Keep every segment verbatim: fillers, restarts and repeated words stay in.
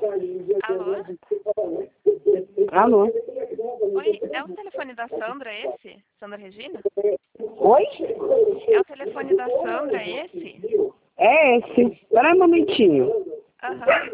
Alô? Alô? Oi, é o telefone da Sandra esse? Sandra Regina? Oi? É o telefone da Sandra esse? É esse. Espera aí um momentinho. Aham.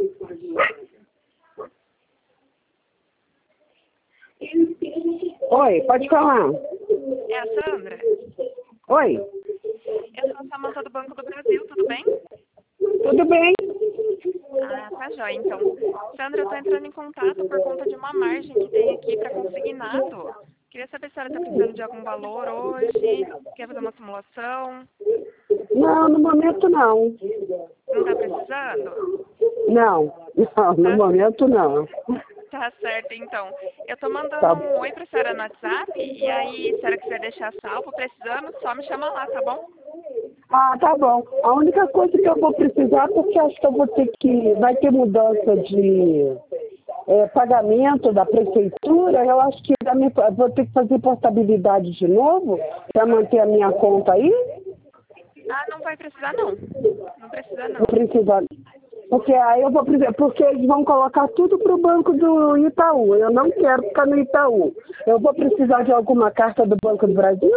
Oi, pode falar. É a Sandra? Oi, Eu sou a Samanta do Banco do Brasil, tudo bem? tudo bem? Ah, tá jóia, então. Sandra, eu tô entrando em contato por conta de uma margem que tem aqui para consignado. Queria saber se ela está precisando de algum valor hoje, quer fazer uma simulação. Não, no momento não. Não está precisando? Não, não, no Tá, momento não. tá certo, então. Eu tô mandando Tá, um oi pra senhora no WhatsApp, e aí, se a senhora quiser deixar salvo, precisando, só me chama lá, tá bom? ah, tá bom. A única coisa que eu vou precisar, porque acho que eu vou ter que. Vai ter mudança de é, pagamento da prefeitura, eu acho que da minha- vou ter que fazer portabilidade de novo para manter a minha conta aí. Ah, não vai precisar, não. Não precisa, Não não. precisa. Porque aí eu vou precisar, porque eles vão colocar tudo pro banco do Itaú. Eu não quero ficar no Itaú. Eu vou precisar de alguma carta do Banco do Brasil?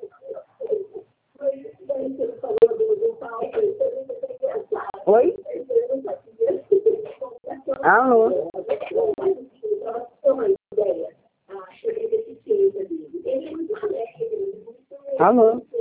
Oi? Alô? Alô?